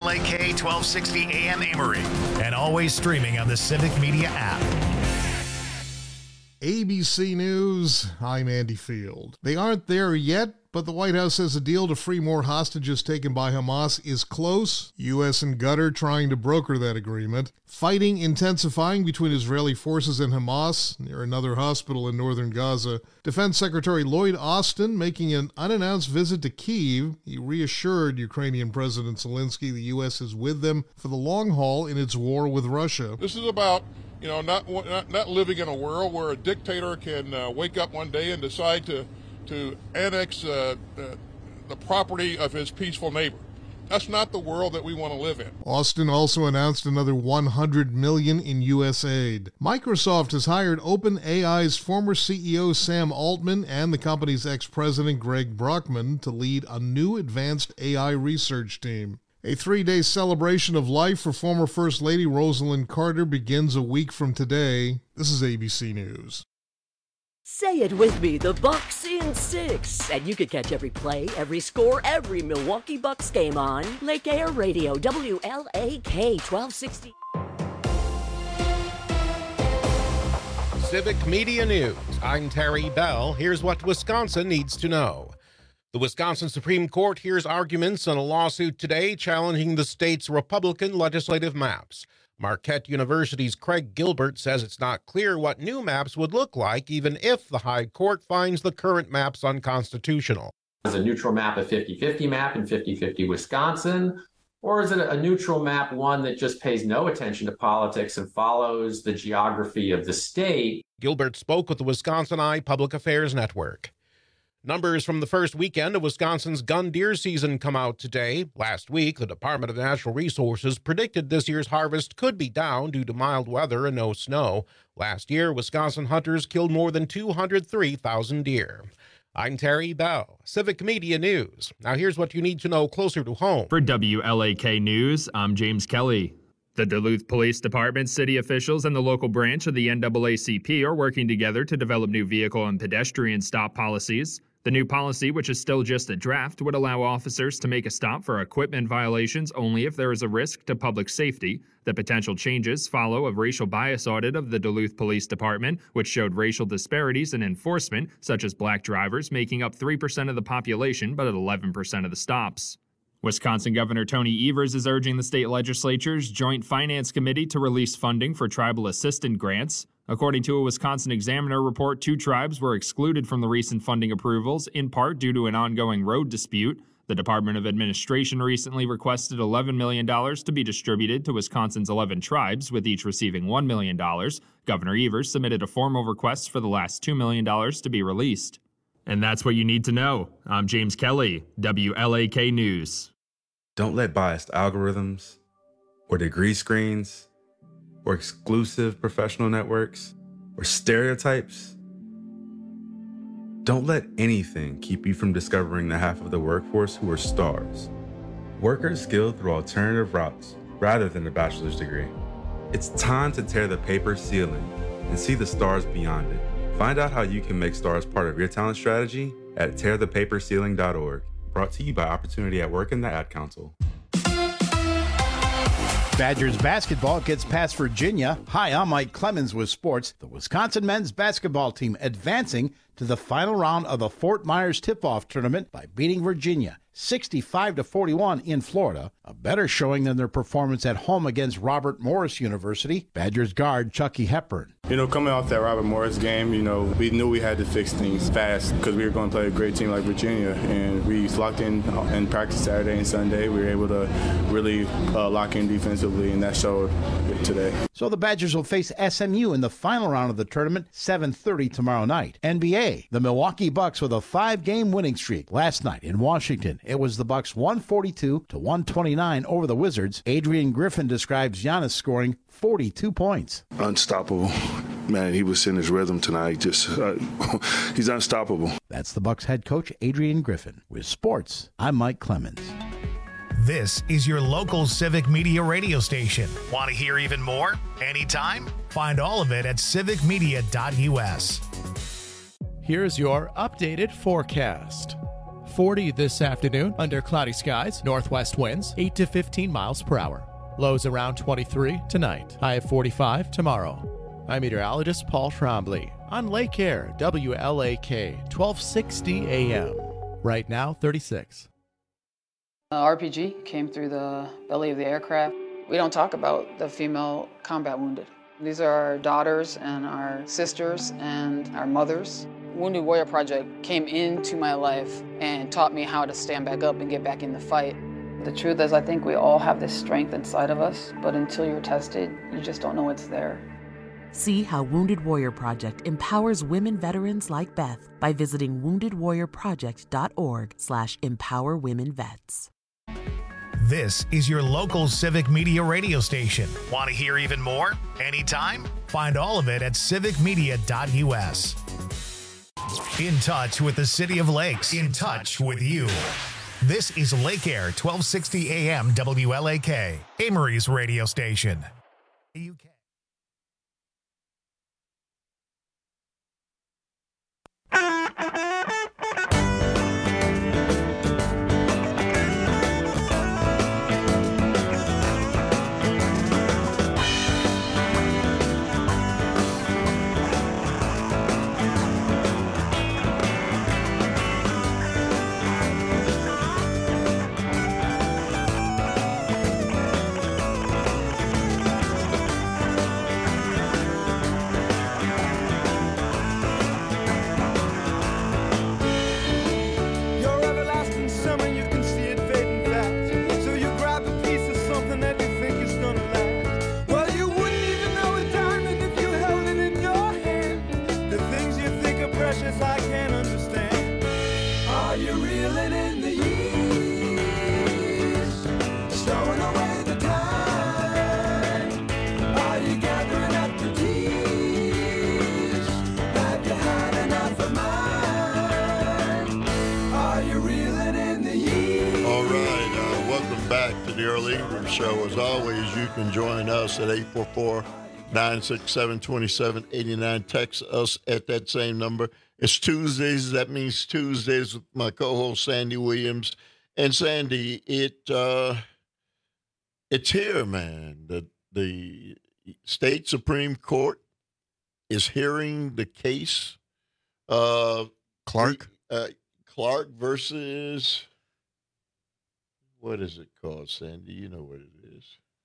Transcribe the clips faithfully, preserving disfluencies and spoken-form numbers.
A K twelve sixty A M Amory, and always streaming on the Civic Media app. A B C News, I'm Andy Field. They aren't there yet, but the White House says a deal to free more hostages taken by Hamas is close. U S and Qatar trying to broker that agreement. Fighting intensifying between Israeli forces and Hamas near another hospital in northern Gaza. Defense Secretary Lloyd Austin making an unannounced visit to Kyiv. He reassured Ukrainian President Zelensky the U S is with them for the long haul in its war with Russia. This is about You know, not, not not living in a world where a dictator can uh, wake up one day and decide to to annex uh, the, the property of his peaceful neighbor. That's not the world that we want to live in. Austin also announced another one hundred million dollars in U S aid. Microsoft has hired OpenAI's former C E O Sam Altman and the company's ex-president Greg Brockman to lead a new advanced A I research team. A three-day celebration of life for former First Lady Rosalind Carter begins a week from today. This is A B C News. Say it with me, the Bucks in six. And you can catch every play, every score, every Milwaukee Bucks game on Lake Air Radio, W L A K twelve sixty. Civic Media News. I'm Terry Bell. Here's what Wisconsin needs to know. The Wisconsin Supreme Court hears arguments on a lawsuit today challenging the state's Republican legislative maps. Marquette University's Craig Gilbert says it's not clear what new maps would look like, even if the High Court finds the current maps unconstitutional. Is a neutral map a fifty-fifty map in fifty-fifty Wisconsin? Or is it a neutral map, one that just pays no attention to politics and follows the geography of the state? Gilbert spoke with the Wisconsin Eye Public Affairs Network. Numbers from the first weekend of Wisconsin's gun deer season come out today. Last week, the Department of Natural Resources predicted this year's harvest could be down due to mild weather and no snow. Last year, Wisconsin hunters killed more than two hundred three thousand deer. I'm Terry Bell, Civic Media News. Now here's what you need to know closer to home. For W L A K News, I'm James Kelly. The Duluth Police Department, city officials, and the local branch of the N double A C P are working together to develop new vehicle and pedestrian stop policies. The new policy, which is still just a draft, would allow officers to make a stop for equipment violations only if there is a risk to public safety. The potential changes follow a racial bias audit of the Duluth Police Department, which showed racial disparities in enforcement, such as black drivers making up three percent of the population but at eleven percent of the stops. Wisconsin Governor Tony Evers is urging the state legislature's Joint Finance Committee to release funding for tribal assistance grants. According to a Wisconsin Examiner report, two tribes were excluded from the recent funding approvals, in part due to an ongoing road dispute. The Department of Administration recently requested eleven million dollars to be distributed to Wisconsin's eleven tribes, with each receiving one million dollars. Governor Evers submitted a formal request for the last two million dollars to be released. And that's what you need to know. I'm James Kelly, W L A K News. Don't let biased algorithms or degree screens or exclusive professional networks or stereotypes. Don't let anything keep you from discovering the half of the workforce who are stars. Workers skilled through alternative routes rather than a bachelor's degree. It's time to tear the paper ceiling and see the stars beyond it. Find out how you can make stars part of your talent strategy at tear the paper ceiling dot org. Brought to you by Opportunity at Work and the Ad Council. Badgers basketball gets past Virginia. Hi, I'm Mike Clemens with sports. The Wisconsin men's basketball team advancing to the final round of the Fort Myers tip-off tournament by beating Virginia sixty-five to forty-one in Florida, a better showing than their performance at home against Robert Morris University. Badgers guard Chucky Hepburn. You know, coming off that Robert Morris game, you know, we knew we had to fix things fast because we were going to play a great team like Virginia, and we locked in in practice Saturday and Sunday. We were able to really uh, lock in defensively, and that showed today. So the Badgers will face S M U in the final round of the tournament, seven thirty tomorrow night. N B A, the Milwaukee Bucks with a five-game winning streak. Last night in Washington, it was the Bucks one forty-two to one twenty-nine over the Wizards. Adrian Griffin describes Giannis scoring forty-two points. Unstoppable. Man, he was in his rhythm tonight. Just uh, he's unstoppable. That's the Bucks head coach, Adrian Griffin. With sports, I'm Mike Clemens. This is your local Civic Media radio station. Want to hear even more? Anytime? Find all of it at civic media dot u s. Here's your updated forecast. forty this afternoon under cloudy skies, northwest winds eight to fifteen miles per hour. Lows around twenty-three tonight, high of forty-five tomorrow. I'm meteorologist Paul Trombley on Lake Air, W L A K, twelve sixty A M. Right now, thirty-six. The R P G came through the belly of the aircraft. We don't talk about the female combat wounded. These are our daughters and our sisters and our mothers. Wounded Warrior Project came into my life and taught me how to stand back up and get back in the fight. The truth is, I think we all have this strength inside of us, but until you're tested, you just don't know it's there. See how Wounded Warrior Project empowers women veterans like Beth by visiting wounded warrior project dot org slash empower women vets. This is your local Civic Media radio station. Want to hear even more? Anytime? Find all of it at civic media dot u s. In touch with the City of Lakes. In touch with you. This is Lake Air, twelve sixty A M W L A K, Amory's radio station. U K. Show. As always, you can join us at eight four four, nine six seven, two seven eight nine. Text us at that same number. It's Tuesdays. That means Tuesdays with my co-host Sandy Williams. And Sandy, it uh, it's here, man. The the state Supreme Court is hearing the case of Clark. Uh, Clark versus. What is it called, Sandy? You know what it is.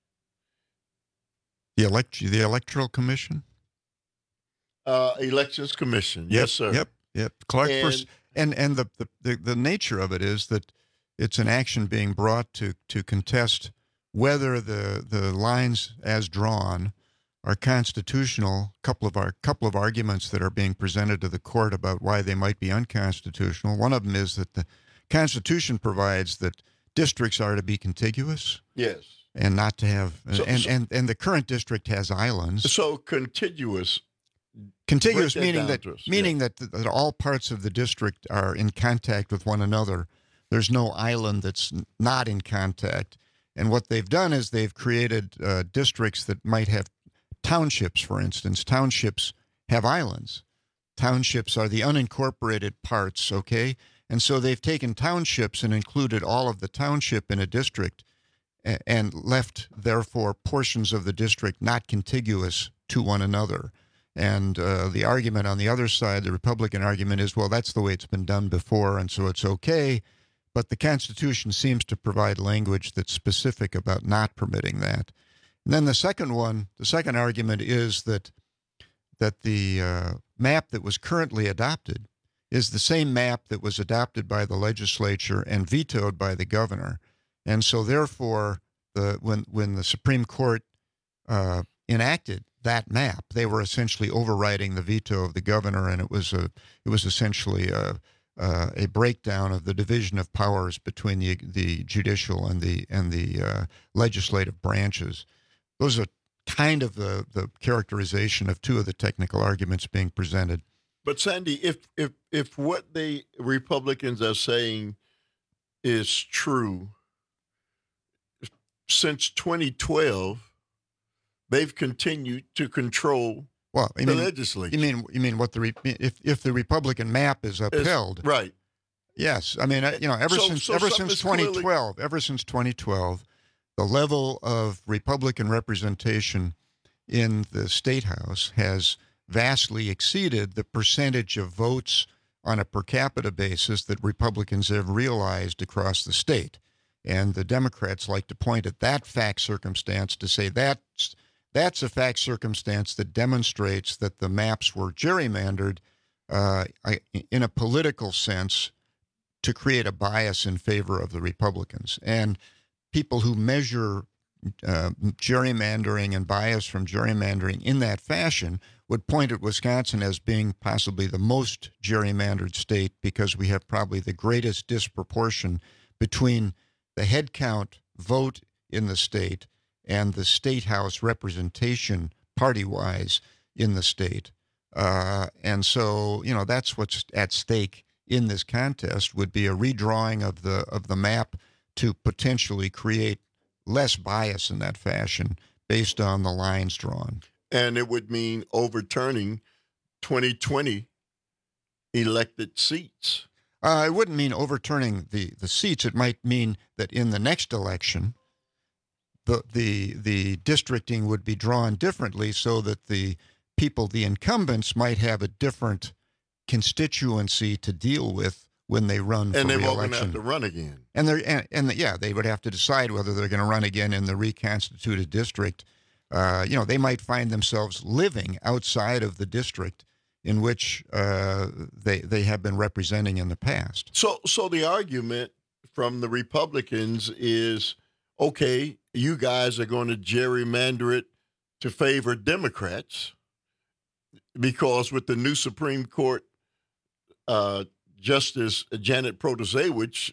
The elect the Electoral Commission? Uh, Elections Commission. Yep, yes, sir. Yep, yep. Clark and, first. And and the, the, the, the nature of it is that it's an action being brought to, to contest whether the, the lines as drawn are constitutional. A couple of our couple of arguments that are being presented to the court about why they might be unconstitutional. One of them is that the Constitution provides that districts are to be contiguous. Yes. And not to have, so, and, so, and, and the current district has islands. So contiguous. Contiguous that meaning that us, meaning yeah. that, that all parts of the district are in contact with one another. There's no island that's not in contact. And what they've done is they've created uh, districts that might have townships, for instance. Townships have islands. Townships are the unincorporated parts, okay? And so they've taken townships and included all of the township in a district and left, therefore, portions of the district not contiguous to one another. And uh, the argument on the other side, the Republican argument is, well, that's the way it's been done before, and so it's okay. But the Constitution seems to provide language that's specific about not permitting that. And then the second one, the second argument is that that the uh, map that was currently adopted is the same map that was adopted by the legislature and vetoed by the governor. And so therefore, the when when the Supreme Court uh, enacted that map, they were essentially overriding the veto of the governor, and it was a it was essentially a uh, a breakdown of the division of powers between the the judicial and the and the uh, legislative branches. Those are kind of the the characterization of two of the technical arguments being presented. But Sandy, if if if what the Republicans are saying is true, since twenty twelve, they've continued to control well, I the mean, legislature. You mean you mean what the if if the Republican map is upheld, it's, right? Yes, I mean, you know, ever So- since so ever something since is clearly- twenty twelve, ever since twenty twelve, the level of Republican representation in the state house has vastly exceeded the percentage of votes on a per capita basis that Republicans have realized across the state. And the Democrats like to point at that fact circumstance to say that's, that's a fact circumstance that demonstrates that the maps were gerrymandered uh, in a political sense to create a bias in favor of the Republicans. And people who measure uh, gerrymandering and bias from gerrymandering in that fashion would point at Wisconsin as being possibly the most gerrymandered state because we have probably the greatest disproportion between the head count vote in the state and the state house representation party-wise in the state. Uh, and so, you know, that's what's at stake in this contest would be a redrawing of the of the map to potentially create less bias in that fashion based on the lines drawn. And it would mean overturning twenty twenty elected seats. Uh, it wouldn't mean overturning the, the seats. It might mean that in the next election, the the the districting would be drawn differently so that the people, the incumbents, might have a different constituency to deal with when they run for And they re-election. won't have to run again. And they're and, and yeah, they would have to decide whether they're going to run again in the reconstituted district. Uh, you know, they might find themselves living outside of the district in which uh, they they have been representing in the past. So, so the argument from the Republicans is, okay, you guys are going to gerrymander it to favor Democrats because with the new Supreme Court uh, Justice Janet Protasewicz,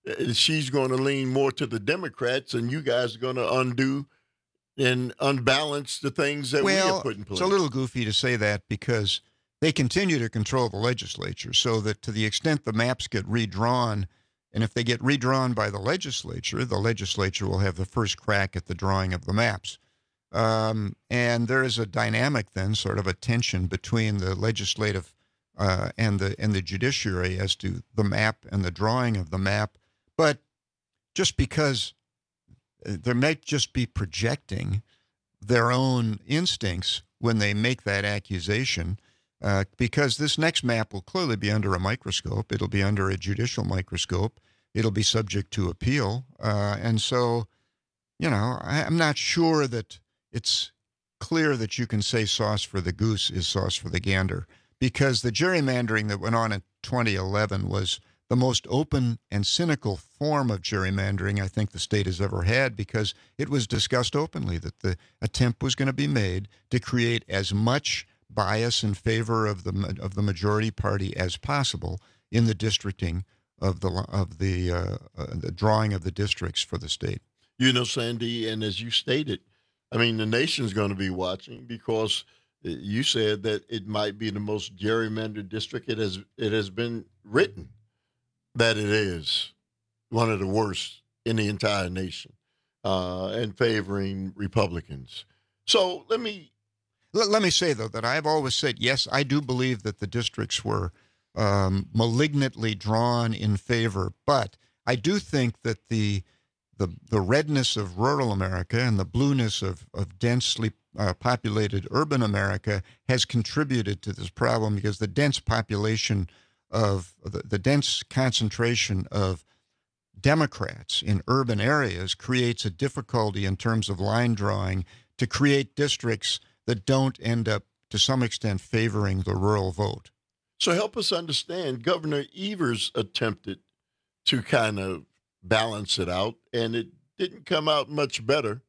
she's going to lean more to the Democrats, and you guys are going to undo and unbalance the things that well, we have put in place. It's a little goofy to say that because they continue to control the legislature, so that to the extent the maps get redrawn, and if they get redrawn by the legislature, the legislature will have the first crack at the drawing of the maps. Um, and there is a dynamic then, sort of a tension between the legislative uh, and the and the judiciary as to the map and the drawing of the map. But just because they might just be projecting their own instincts when they make that accusation, uh, because this next map will clearly be under a microscope. It'll be under a judicial microscope. It'll be subject to appeal. Uh, and so, you know, I, I'm not sure that it's clear that you can say sauce for the goose is sauce for the gander, because the gerrymandering that went on in twenty eleven was the most open and cynical form of gerrymandering I think the state has ever had, because it was discussed openly that the attempt was going to be made to create as much bias in favor of the of the majority party as possible in the districting of the of the uh, uh, the drawing of the districts for the state. You know, Sandy, and as you stated, I mean, the nation's going to be watching because you said that it might be the most gerrymandered district it has it has been written that it is one of the worst in the entire nation, uh, and favoring Republicans. So let me let, let me say though that I've always said yes, I do believe that the districts were um, malignantly drawn in favor, but I do think that the the the redness of rural America and the blueness of of densely uh, populated urban America has contributed to this problem, because the dense population of the, the dense concentration of Democrats in urban areas creates a difficulty in terms of line drawing to create districts that don't end up to some extent favoring the rural vote. So help us understand. Governor Evers attempted to kind of balance it out, and it didn't come out much better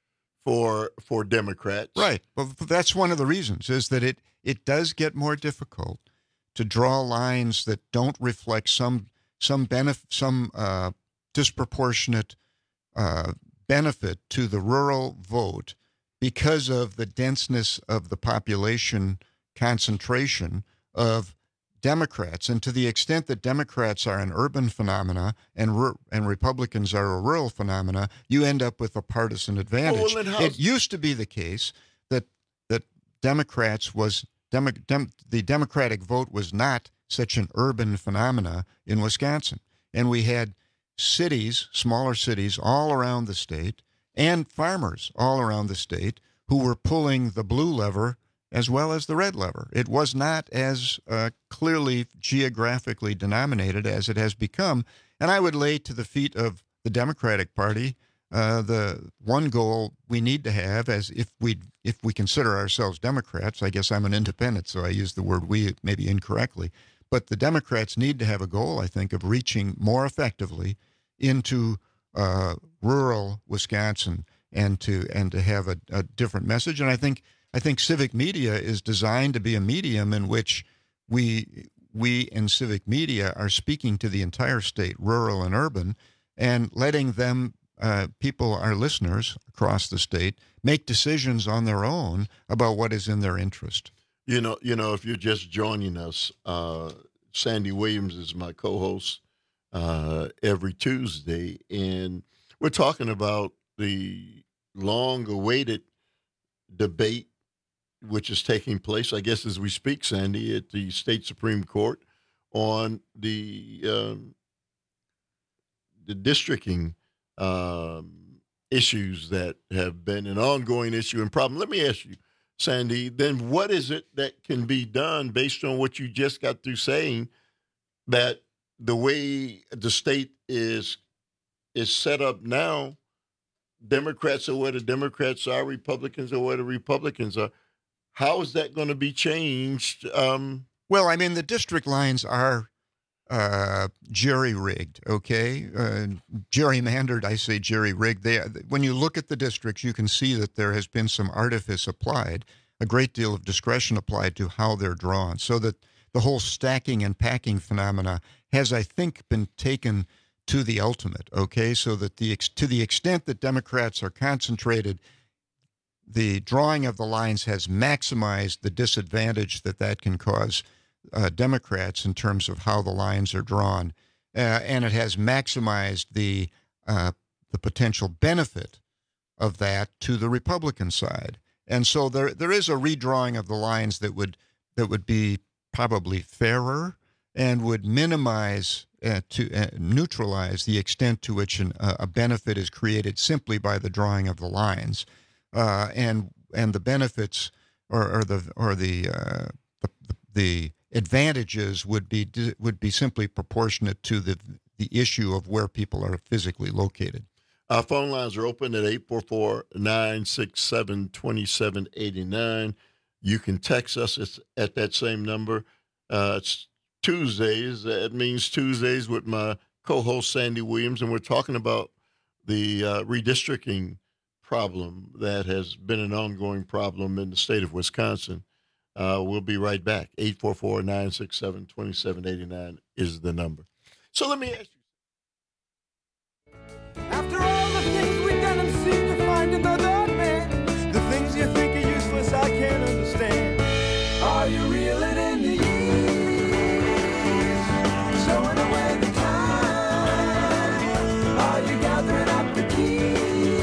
for for Democrats. Right. Well, that's one of the reasons, is that it it does get more difficult to draw lines that don't reflect some some benef- some uh, disproportionate uh, benefit to the rural vote because of the denseness of the population concentration of Democrats. And to the extent that Democrats are an urban phenomena and r- and Republicans are a rural phenomena, you end up with a partisan advantage. Well, well, it used to be the case that that Democrats was Demo- Dem- the Democratic vote was not such an urban phenomena in Wisconsin. And we had cities, smaller cities all around the state, and farmers all around the state who were pulling the blue lever as well as the red lever. It was not as uh, clearly geographically denominated as it has become. And I would lay to the feet of the Democratic Party uh, the one goal we need to have, as if we if we consider ourselves Democrats. I guess I'm an independent, so I use the word we maybe incorrectly. But the Democrats need to have a goal, I think, of reaching more effectively into uh, rural Wisconsin and to and to have a, a different message. And I think I think civic media is designed to be a medium in which we we in civic media are speaking to the entire state, rural and urban, and letting them uh, people, our listeners across the state, make decisions on their own about what is in their interest. You know, you know, if you're just joining us, uh, Sandy Williams is my co-host uh, every Tuesday, and we're talking about the long-awaited debate, which is taking place, I guess, as we speak, Sandy, at the state Supreme Court on the um, the districting um, issues that have been an ongoing issue and problem. Let me ask you, Sandy, then what is it that can be done based on what you just got through saying, that the way the state is is set up now, Democrats are where the Democrats are, Republicans are where the Republicans are. How is that going to be changed? Um, well, I mean, the district lines are uh, jerry-rigged, okay? Uh, gerrymandered, I say jerry-rigged. They, when you look at the districts, you can see that there has been some artifice applied, a great deal of discretion applied to how they're drawn, so that the whole stacking and packing phenomena has, I think, been taken to the ultimate, okay? So that the to the extent that Democrats are concentrated, the drawing of the lines has maximized the disadvantage that that can cause uh, Democrats in terms of how the lines are drawn, uh, and it has maximized the uh, the potential benefit of that to the Republican side. And so there there is a redrawing of the lines that would that would be probably fairer and would minimize uh, to uh, neutralize the extent to which an, uh, a benefit is created simply by the drawing of the lines. Uh, and and the benefits or, or the or the, uh, the the advantages would be would be simply proportionate to the the issue of where people are physically located. Our phone lines are open at eight four four, nine six seven, two seven eight nine. You can text us at, at that same number. Uh, it's Tuesdays. That means Tuesdays with my co-host Sandy Williams, and we're talking about the uh, redistricting problem that has been an ongoing problem in the state of Wisconsin. Uh, we'll be right back. eight four four, nine six seven, two seven eight nine is the number. So let me ask you. After all the things we've done and seem to find in the dark, man, the things you think are useless I can't understand. Are you reeling in the years, stowing away the time? Are you gathering up the keys?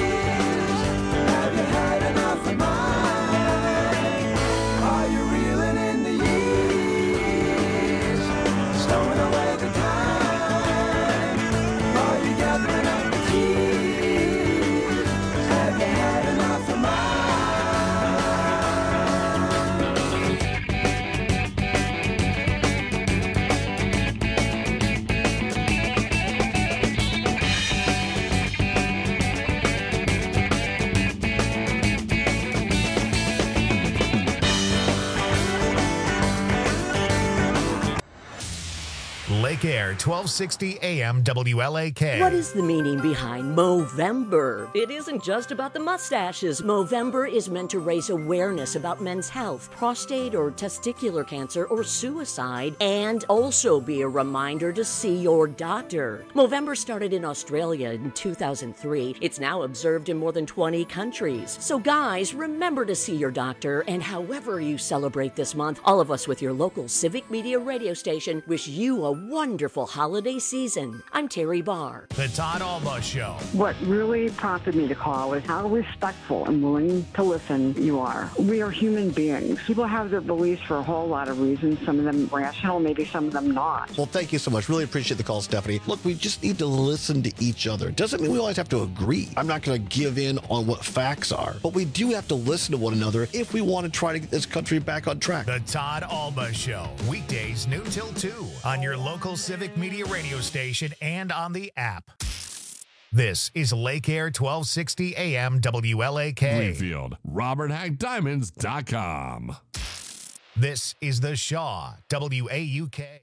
Lake Air, twelve sixty A M W L A K. What is the meaning behind Movember? It isn't just about the mustaches. Movember is meant to raise awareness about men's health, prostate or testicular cancer, or suicide, and also be a reminder to see your doctor. Movember started in Australia in two thousand three. It's now observed in more than twenty countries. So guys, remember to see your doctor, and however you celebrate this month, all of us with your local Civic Media radio station wish you a wonderful wonderful holiday season. I'm Terry Barr. The Todd Alba Show. What really prompted me to call is how respectful and willing to listen you are. We are human beings. People have their beliefs for a whole lot of reasons, some of them rational, maybe some of them not. Well, thank you so much. Really appreciate the call, Stephanie. Look, we just need to listen to each other. Doesn't mean we always have to agree. I'm not going to give in on what facts are, but we do have to listen to one another if we want to try to get this country back on track. The Todd Alba Show, weekdays noon till two on your local Civic Media radio station and on the app. This is Lake Air twelve sixty A M W L A K. Bluefield, Robert Hack Diamonds dot com. This is the Shaw, W A U K.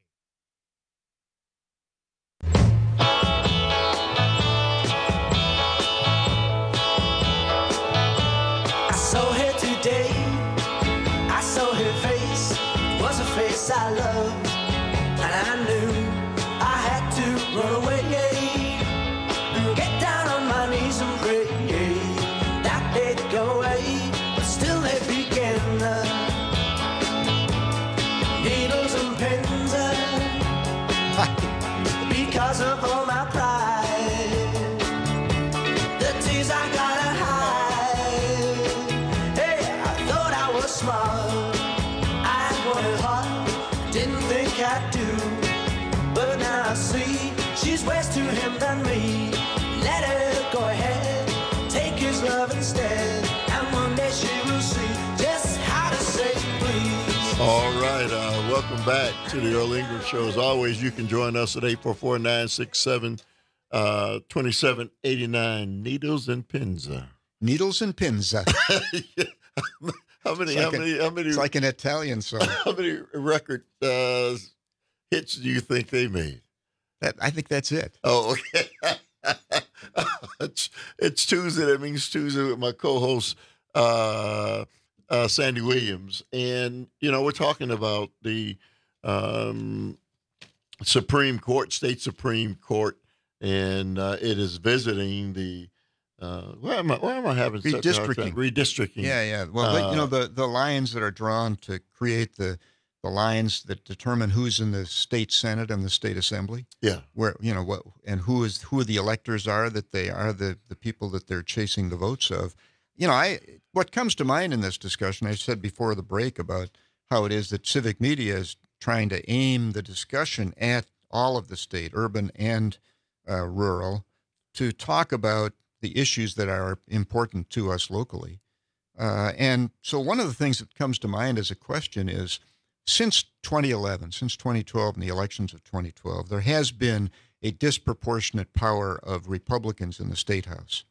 I saw her today, I saw her face, it was a face I loved, and I knew I had to run away, and get down on my knees and pray, that they'd go away, but still they began, needles and pins, because of all my pride, the tears I gotta hide. Smart, I wanted hard, didn't think I'd do, but now I see she's worse to him than me. Let her go ahead, take his love instead, and one day she will see just how to say please. All right, uh, welcome back to the Earl Ingram Show. As always, you can join us at eight four four, nine six seven, two seven eight nine. Needles and pins. Needles and pins. How many? Like how a, many? How many? It's like an Italian song. How many record uh, hits do you think they made? That I think that's it. Oh, okay. it's, it's Tuesday. That means Tuesday with my co-host uh, uh, Sandy Williams, and you know we're talking about the um, Supreme Court, state Supreme Court, and uh, it is visiting the. Uh, where am I? Where am I having such a hard time? Redistricting. Redistricting. Yeah, yeah. Well, uh, you know the the lines that are drawn to create the the lines that determine who's in the state senate and the state assembly. Yeah. Where you know what and who is who the electors are, that they are the the people that they're chasing the votes of. You know, I what comes to mind in this discussion, I said before the break about how it is that civic media is trying to aim the discussion at all of the state, urban and uh, rural, to talk about the issues that are important to us locally. Uh, and so one of the things that comes to mind as a question is, since twenty eleven, since twenty twelve and the elections of twenty twelve, there has been a disproportionate power of Republicans in the State House.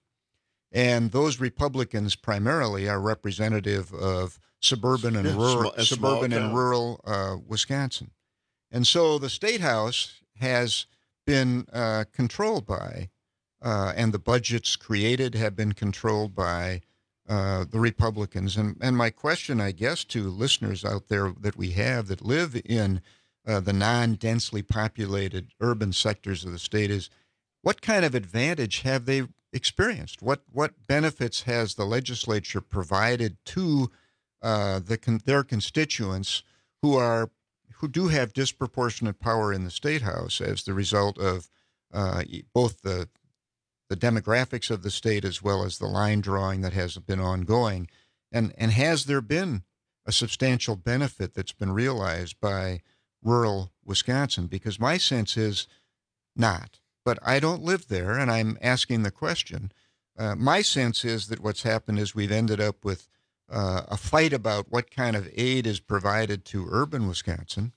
And those Republicans primarily are representative of suburban and Yeah, rural, small- suburban small and town. rural uh, Wisconsin. And so the State House has been uh, controlled by Uh, and the budgets created have been controlled by uh, the Republicans. And, and my question, I guess, to listeners out there that we have that live in uh, the non-densely populated urban sectors of the state is, what kind of advantage have they experienced? What what benefits has the legislature provided to uh, the con- their constituents who are who do have disproportionate power in the State House as the result of uh, both the the demographics of the state as well as the line drawing that has been ongoing? And and has there been a substantial benefit that's been realized by rural Wisconsin? Because my sense is not. But I don't live there, and I'm asking the question. Uh, my sense is that what's happened is we've ended up with uh, a fight about what kind of aid is provided to urban Wisconsin,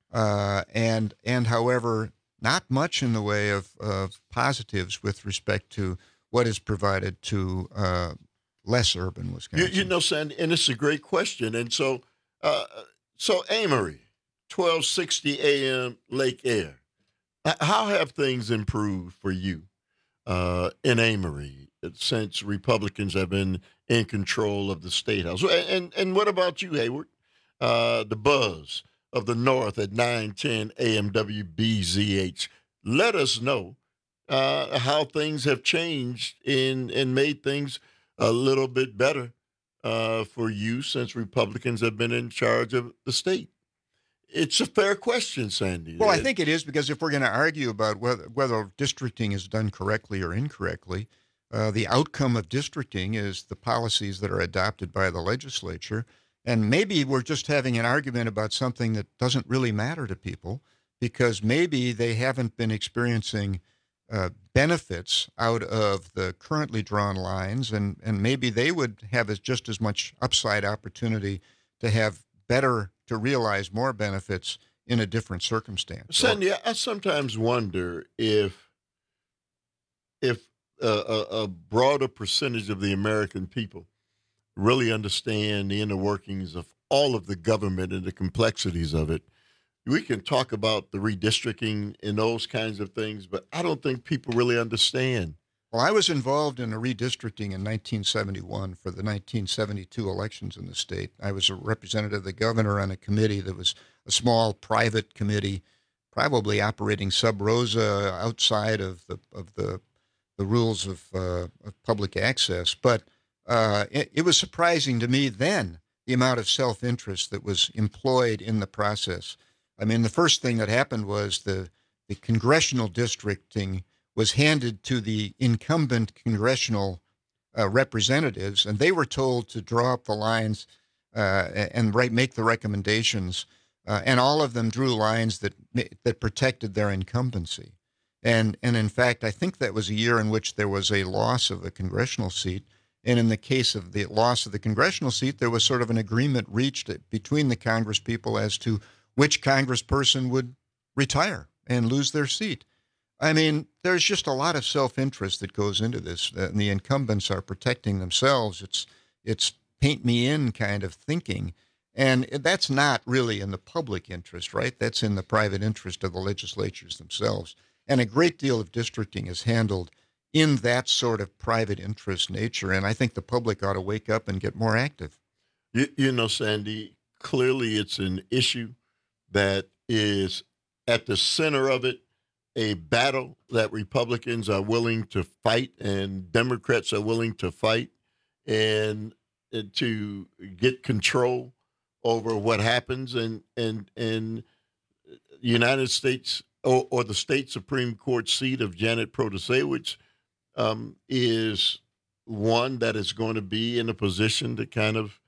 uh, and and however, not much in the way of, of positives with respect to what is provided to uh, less urban Wisconsin. You, you know, Sandy, and it's a great question. And so, uh, so Amory, twelve sixty A M Lake Air. How have things improved for you uh, in Amory since Republicans have been in control of the State House? And and, and what about you, Hayward? Uh, the buzz of the North at nine ten A M W B Z H. Let us know uh, how things have changed in and made things a little bit better uh, for you since Republicans have been in charge of the state. it's a fair question, Sandy. Well, I think it is, because if we're going to argue about whether, whether districting is done correctly or incorrectly, uh, the outcome of districting is the policies that are adopted by the legislature. And maybe we're just having an argument about something that doesn't really matter to people, because maybe they haven't been experiencing uh, benefits out of the currently drawn lines, and, and maybe they would have as, just as much upside opportunity to have better, to realize more benefits in a different circumstance. Sandy, I sometimes wonder if if a, a, a broader percentage of the American people really understand the inner workings of all of the government and the complexities of it. We can talk about the redistricting and those kinds of things, but I don't think people really understand. Well, I was involved in a redistricting in nineteen seventy-one for the nineteen seventy-two elections in the state. I was a representative of the governor on a committee that was a small private committee, probably operating sub rosa outside of the of the the rules of, uh, of public access. But uh, it, it was surprising to me then the amount of self-interest that was employed in the process. I mean, the first thing that happened was the the congressional districting was handed to the incumbent congressional uh, representatives, and they were told to draw up the lines uh, and write, make the recommendations, uh, and all of them drew lines that that protected their incumbency. And and in fact, I think that was a year in which there was a loss of a congressional seat, and in the case of the loss of the congressional seat, there was sort of an agreement reached between the Congress people as to which congressperson would retire and lose their seat. I mean, there's just a lot of self-interest that goes into this, and the incumbents are protecting themselves. It's it's paint me in kind of thinking, and that's not really in the public interest, right? That's in the private interest of the legislatures themselves. And a great deal of districting is handled in that sort of private interest nature, and I think the public ought to wake up and get more active. You, you know, Sandy, clearly it's an issue that is at the center of it, a battle that Republicans are willing to fight and Democrats are willing to fight, and, and to get control over what happens. And and and United States or, or the state Supreme Court seat of Janet Protasewicz um, is one that is going to be in a position to kind of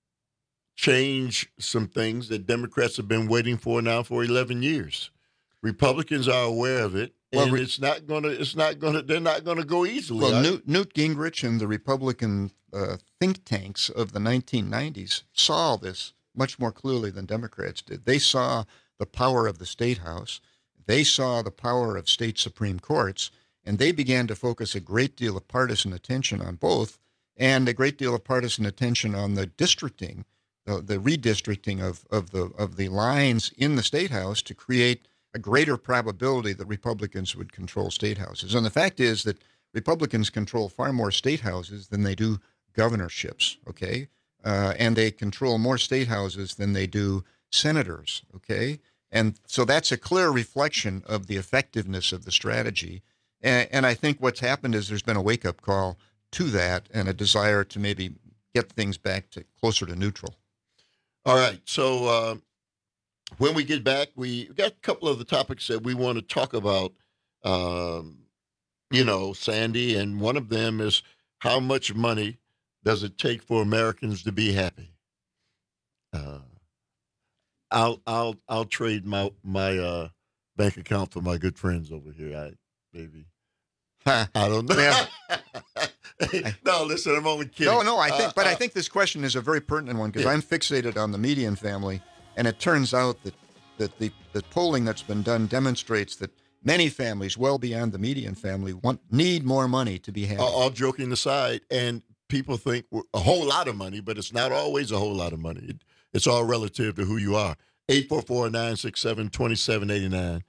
change some things that Democrats have been waiting for now for eleven years. Republicans are aware of it, and well, it's not going to. It's not going to. They're not going to go easily. Well, Newt, Newt Gingrich and the Republican uh, think tanks of the nineteen nineties saw this much more clearly than Democrats did. They saw the power of the state house. They saw the power of state Supreme Courts, and they began to focus a great deal of partisan attention on both, and a great deal of partisan attention on the districting, the, the redistricting of of the of the lines in the state house to create a greater probability that Republicans would control state houses. And the fact is that Republicans control far more state houses than they do governorships, okay? Uh, and they control more state houses than they do senators, okay? And so that's a clear reflection of the effectiveness of the strategy. And, and I think what's happened is there's been a wake-up call to that and a desire to maybe get things back to closer to neutral. All right, so uh, when we get back, we got a couple of the topics that we want to talk about, um, you know, Sandy, and one of them is how much money does it take for Americans to be happy? Uh, I'll I'll I'll trade my my uh, bank account for my good friends over here. I maybe I don't know. Yeah. No, listen, I'm only kidding. No, no, I think, uh, but uh, I think this question is a very pertinent one because yeah. I'm fixated on the Median family. And it turns out that, that the, the polling that's been done demonstrates that many families, well beyond the median family, want need more money to be happy. All, all joking aside, and people think a whole lot of money, but it's not always a whole lot of money. It, it's all relative to who you are. eight four four, nine six seven, two seven eight nine.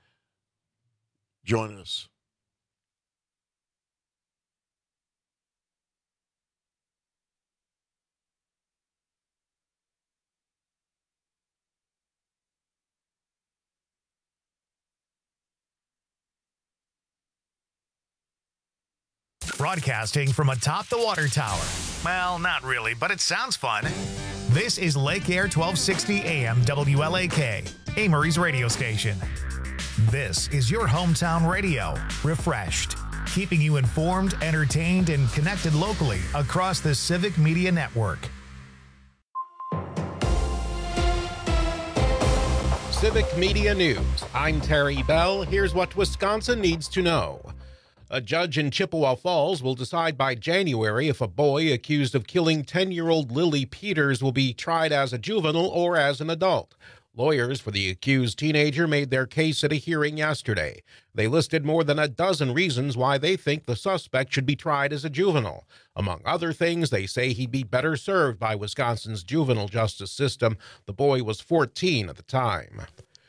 Join us. Broadcasting from atop the water tower. Well, not really, but it sounds fun. This is Lake Air twelve sixty A M W L A K, Amory's radio station. This is your hometown radio, refreshed, keeping you informed, entertained, and connected locally across the Civic Media Network. Civic Media News. I'm Terry Bell. Here's what Wisconsin needs to know. A judge in Chippewa Falls will decide by January if a boy accused of killing ten-year-old Lily Peters will be tried as a juvenile or as an adult. Lawyers for the accused teenager made their case at a hearing yesterday. They listed more than a dozen reasons why they think the suspect should be tried as a juvenile. Among other things, they say he'd be better served by Wisconsin's juvenile justice system. The boy was fourteen at the time.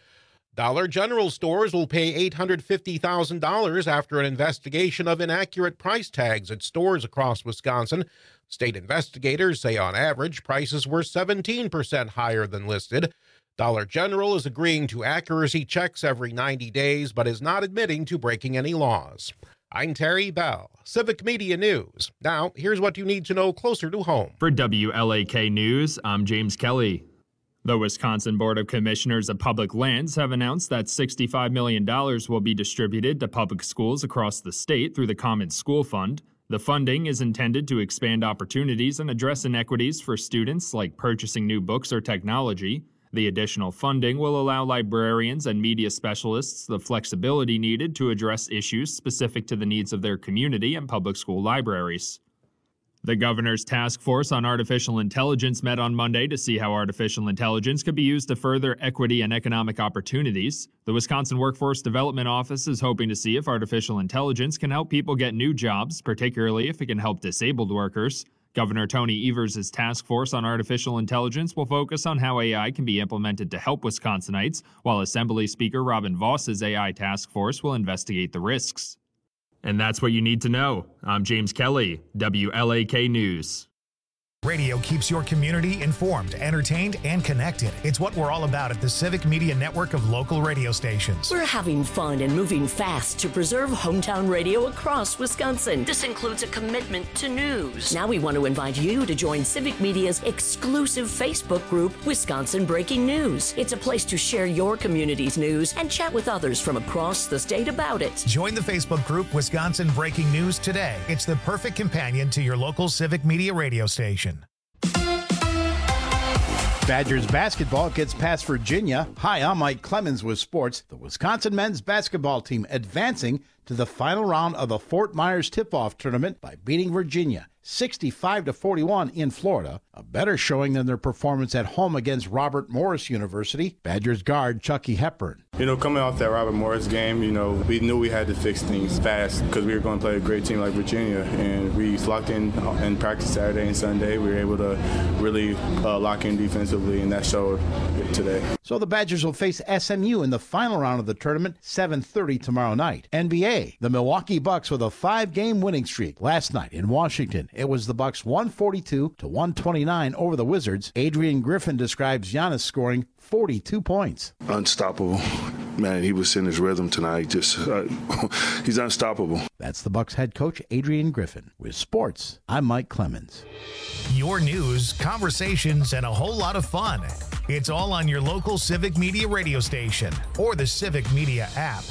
Dollar General stores will pay eight hundred fifty thousand dollars after an investigation of inaccurate price tags at stores across Wisconsin. State investigators say on average prices were seventeen percent higher than listed. Dollar General is agreeing to accuracy checks every ninety days, but is not admitting to breaking any laws. I'm Terry Bell, Civic Media News. Now, here's what you need to know closer to home. For W L A K News, I'm James Kelly. The Wisconsin Board of Commissioners of Public Lands have announced that sixty-five million dollars will be distributed to public schools across the state through the Common School Fund. The funding is intended to expand opportunities and address inequities for students, like purchasing new books or technology. The additional funding will allow librarians and media specialists the flexibility needed to address issues specific to the needs of their community and public school libraries. The governor's task force on artificial intelligence met on Monday to see how artificial intelligence could be used to further equity and economic opportunities. The Wisconsin Workforce Development Office is hoping to see if artificial intelligence can help people get new jobs, particularly if it can help disabled workers. Governor Tony Evers' task force on artificial intelligence will focus on how A I can be implemented to help Wisconsinites, while Assembly Speaker Robin Voss's A I task force will investigate the risks. And that's what you need to know. I'm James Kelly, W L A K News. Radio keeps your community informed, entertained, and connected. It's what we're all about at the Civic Media Network of local radio stations. We're having fun and moving fast to preserve hometown radio across Wisconsin. This includes a commitment to news. Now we want to invite you to join Civic Media's exclusive Facebook group, Wisconsin Breaking News. It's a place to share your community's news and chat with others from across the state about it. Join the Facebook group, Wisconsin Breaking News, today. It's the perfect companion to your local Civic Media radio station. Badgers basketball gets past Virginia. Hi, I'm Mike Clemens with sports. The Wisconsin men's basketball team advancing to the final round of the Fort Myers tip-off tournament by beating Virginia sixty-five to forty-one in Florida, a better showing than their performance at home against Robert Morris University. Badgers guard Chucky Hepburn. You know, coming off that Robert Morris game, you know, we knew we had to fix things fast because we were going to play a great team like Virginia, and we locked in in practice Saturday and Sunday. We were able to really uh, lock in defensively, and that showed today. So the Badgers will face S M U in the final round of the tournament, seven thirty tomorrow night. N B A, the Milwaukee Bucks with a five-game winning streak. Last night in Washington, it was the Bucks one forty-two to one twenty-nine over the Wizards. Adrian Griffin describes Giannis scoring forty-two points. Unstoppable. Man, he was in his rhythm tonight. Just uh, he's unstoppable. That's the Bucks head coach Adrian Griffin. With sports, I'm Mike Clemens. Your news, conversations, and a whole lot of fun. It's all on your local Civic Media radio station or the Civic Media app.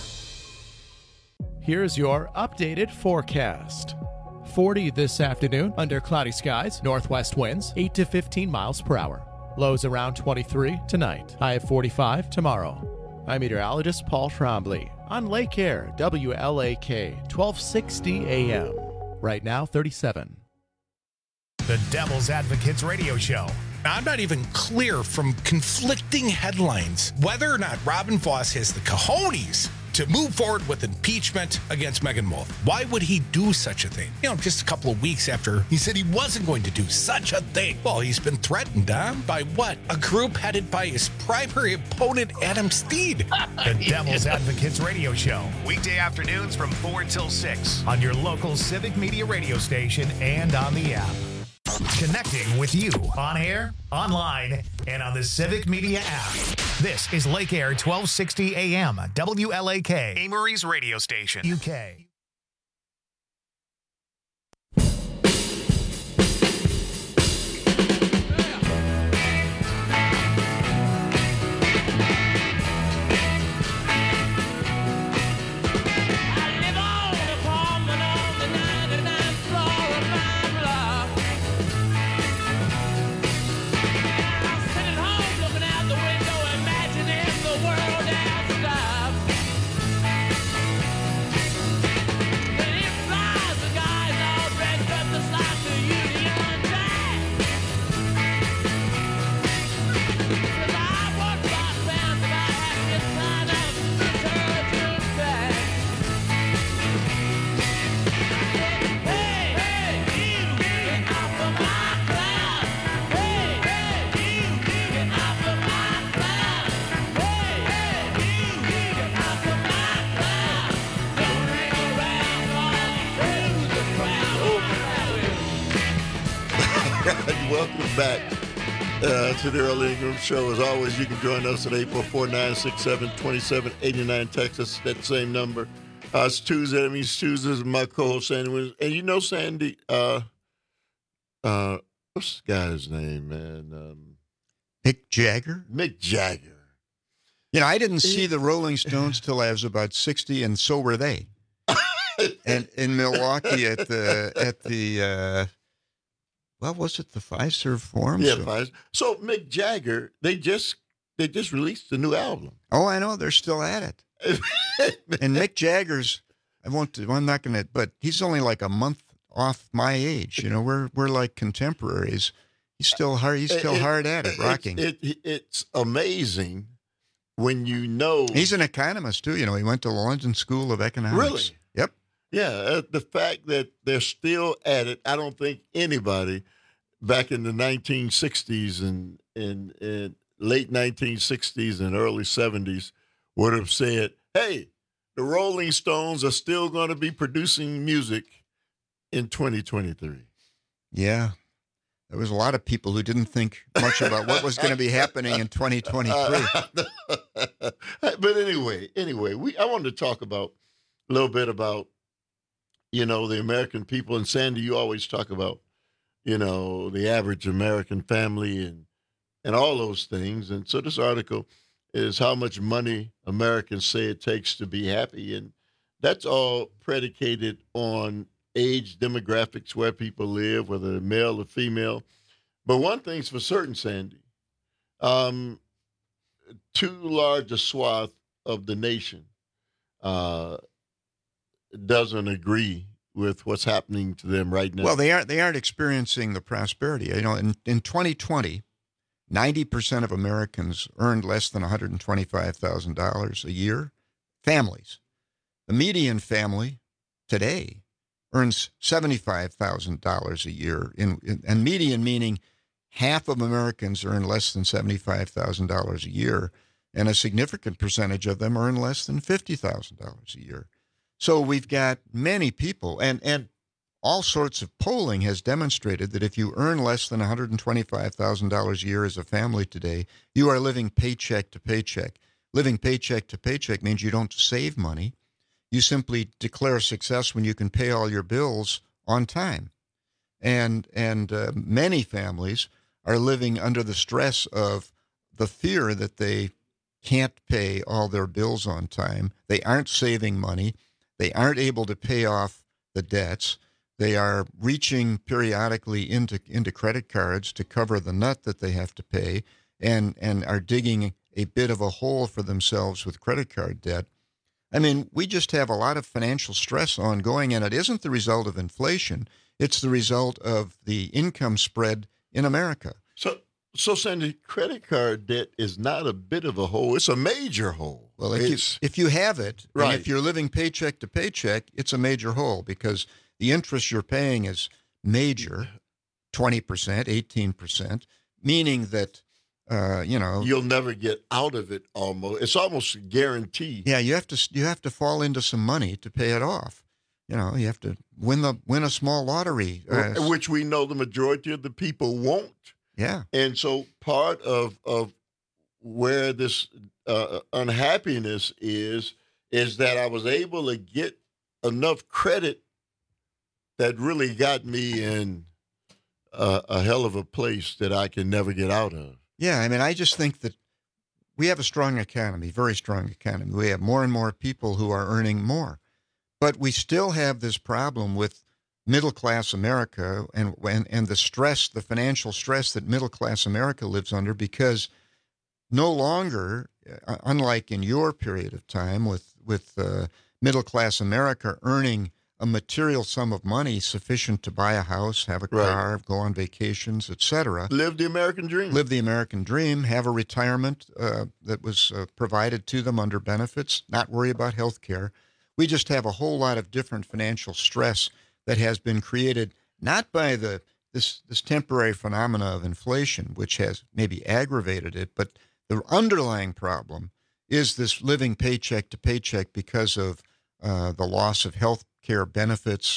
Here's your updated forecast. forty this afternoon under cloudy skies, northwest winds eight to fifteen miles per hour. Lows around twenty-three tonight, high of forty-five tomorrow. I'm meteorologist Paul Trombley on Lake Air, W L A K, twelve sixty A M. Right now, thirty-seven. The Devil's Advocates Radio Show. I'm not even clear from conflicting headlines whether or not Robin Voss has the cojones to move forward with impeachment against Megan Wolf. Why would he do such a thing? You know, just a couple of weeks after he said he wasn't going to do such a thing. Well, he's been threatened, huh? By what? A group headed by his primary opponent, Adam Steed. The Devil's Advocates Radio Show. Weekday afternoons from four till six on your local Civic Media radio station and on the app. Connecting with you on air, online, and on the Civic Media app. This is Lake Air twelve sixty A M, W L A K, Amory's radio station, U K. Welcome back uh, to the Early Ingram Show. As always, you can join us at eight four four, nine six seven, two seven eight nine. Text us that same number. Uh, it's Tuesday. That means Tuesdays with my co-host, Sandy Williams. And you know, Sandy, uh, uh, what's the guy's name, man? Um, Mick Jagger? Mick Jagger. You know, I didn't see the Rolling Stones till I was about sixty, and so were they. And in Milwaukee at the, at the uh, well, was it the Fiserv Forum? Yeah, so, Fiserv. So Mick Jagger, they just they just released a new album. Oh, I know. They're still at it. And Mick Jagger's, I won't, I'm not going to, but he's only like a month off my age. You know, we're we're like contemporaries. He's still hard. He's still it, hard at it, rocking. It, it, it's amazing when you know. He's an economist too. You know, he went to the London School of Economics. Really? Yep. Yeah, uh, the fact that they're still at it, I don't think anybody back in the nineteen sixties and in, in late nineteen sixties and early seventies would have said, hey, the Rolling Stones are still going to be producing music in twenty twenty-three. Yeah. There was a lot of people who didn't think much about what was going to be happening in twenty twenty-three. Uh, but anyway, anyway, we I wanted to talk about a little bit about, you know, the American people. And Sandy, you always talk about, you know, the average American family and and all those things. And so this article is how much money Americans say it takes to be happy. And that's all predicated on age, demographics, where people live, whether they're male or female. But one thing's for certain, Sandy, um, too large a swath of the nation uh, doesn't agree with what's happening to them right now. Well, they aren't they aren't experiencing the prosperity. You know, in, in twenty twenty, ninety percent of Americans earned less than one hundred twenty-five thousand dollars a year. Families. The median family today earns seventy-five thousand dollars a year. In, in, and median meaning half of Americans earn less than seventy-five thousand dollars a year, and a significant percentage of them earn less than fifty thousand dollars a year. So we've got many people, and, and all sorts of polling has demonstrated that if you earn less than one hundred twenty-five thousand dollars a year as a family today, you are living paycheck to paycheck. Living paycheck to paycheck means you don't save money. You simply declare success when you can pay all your bills on time. And, and uh, many families are living under the stress of the fear that they can't pay all their bills on time. They aren't saving money. They aren't able to pay off the debts. They are reaching periodically into into credit cards to cover the nut that they have to pay, and, and are digging a bit of a hole for themselves with credit card debt. I mean, we just have a lot of financial stress ongoing, and it isn't the result of inflation. It's the result of the income spread in America. So, so Sandy, credit card debt is not a bit of a hole. It's a major hole. Well, if it's, you if you have it, right. and if you're living paycheck to paycheck, it's a major hole because the interest you're paying is major, twenty percent, eighteen percent, meaning that, uh, you know, you'll never get out of it. Almost, it's almost guaranteed. Yeah, you have to you have to fall into some money to pay it off. You know, you have to win the win a small lottery, uh, which we know the majority of the people won't. Yeah, and so part of of where this uh, unhappiness is is that I was able to get enough credit that really got me in a, a hell of a place that I can never get out of. Yeah, I mean, I just think that we have a strong economy, very strong economy. We have more and more people who are earning more. But we still have this problem with middle-class America and, and, and the stress, the financial stress that middle-class America lives under, because no longer, uh, unlike in your period of time with, with uh, middle-class America earning a material sum of money sufficient to buy a house, have a car, right. go on vacations, et cetera. Live the American dream. Live the American dream, have a retirement uh, that was uh, provided to them under benefits, not worry about health care. We just have a whole lot of different financial stress that has been created not by the this this temporary phenomena of inflation, which has maybe aggravated it, but the underlying problem is this living paycheck to paycheck because of uh, the loss of health care benefits,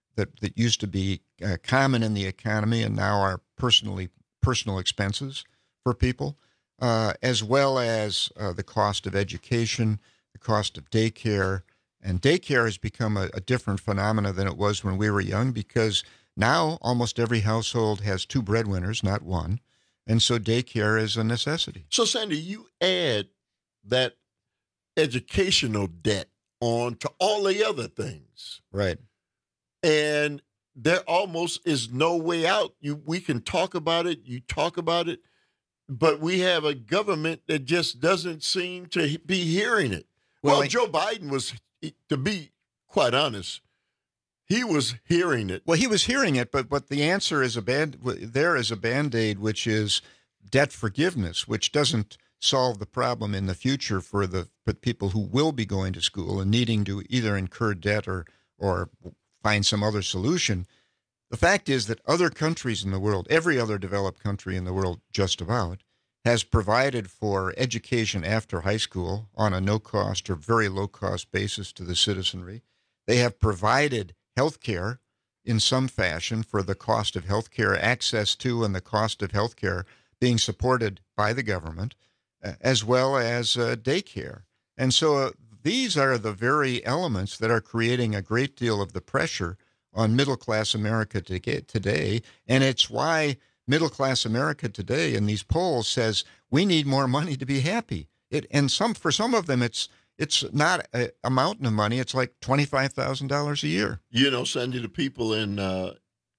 that, that used to be uh, common in the economy and now are personally personal expenses for people, uh, as well as uh, the cost of education, the cost of daycare. And daycare has become a, a different phenomena than it was when we were young, because now almost every household has two breadwinners, not one. And so daycare is a necessity. So, Sandy, you add that educational debt on to all the other things. Right. And there almost is no way out. You we can talk about it, you talk about it, but we have a government that just doesn't seem to be hearing it. Well, well I, Joe Biden was, to be quite honest, he was hearing it. Well, he was hearing it, but but the answer is a band there is a Band-Aid, which is debt forgiveness, which doesn't solve the problem in the future for the for people who will be going to school and needing to either incur debt or or find some other solution. The fact is that other countries in the world, every other developed country in the world just about, has provided for education after high school on a no-cost or very low-cost basis to the citizenry. They have provided health care in some fashion for the cost of health care, access to and the cost of health care being supported by the government, as well as uh, daycare. And so uh, these are the very elements that are creating a great deal of the pressure on middle-class America to get today. And it's why middle-class America today in these polls says we need more money to be happy. It and some for some of them, it's it's not a, a mountain of money. It's like twenty-five thousand dollars a year. You know, Sandy, the people in uh,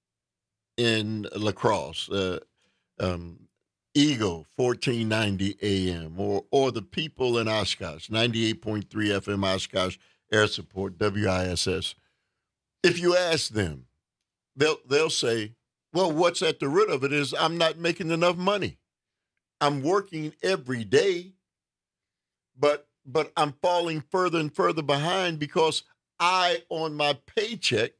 in La Crosse, uh, um, Eagle, fourteen ninety A M, or or the people in Oshkosh, ninety-eight point three F M Oshkosh Air Support, W I S S. If you ask them, they'll they'll say, well, what's at the root of it is I'm not making enough money. I'm working every day, but but I'm falling further and further behind because I, on my paycheck,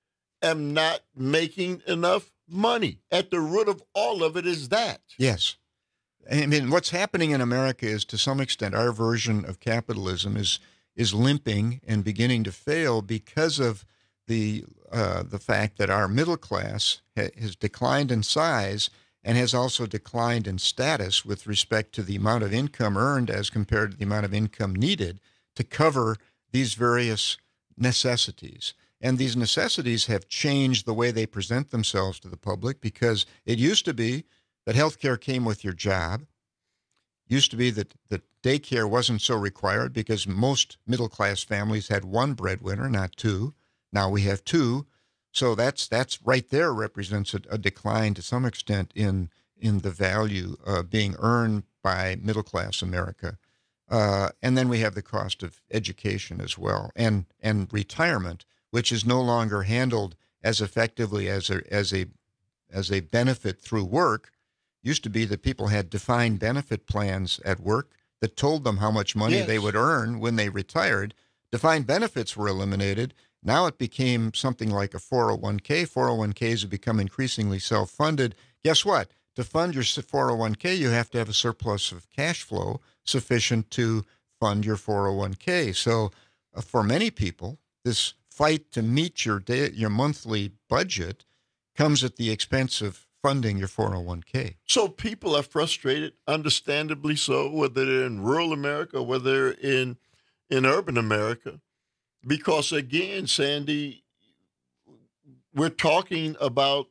am not making enough money. At the root of all of it is that. Yes. I mean, what's happening in America is, to some extent, our version of capitalism is is limping and beginning to fail because of the uh, the fact that our middle class ha- has declined in size and has also declined in status with respect to the amount of income earned as compared to the amount of income needed to cover these various necessities. And these necessities have changed the way they present themselves to the public, because it used to be that health care came with your job. It used to be that, that daycare wasn't so required because most middle-class families had one breadwinner, not two. Now we have two. So that's that's right there represents a, a decline to some extent in in the value uh, being earned by middle-class America. Uh, and then we have the cost of education as well, and and retirement, which is no longer handled as effectively as a as a as a benefit through work. Used to be that people had defined benefit plans at work that told them how much money Yes. they would earn when they retired. Defined benefits were eliminated. Now it became something like a four oh one k. four oh one k's have become increasingly self-funded. Guess what? To fund your four oh one k, you have to have a surplus of cash flow sufficient to fund your four oh one k. So uh, for many people, this fight to meet your day, your monthly budget comes at the expense of funding your four oh one k. So people are frustrated, understandably so, whether they're in rural America or whether they're in in urban America. Because again, Sandy, we're talking about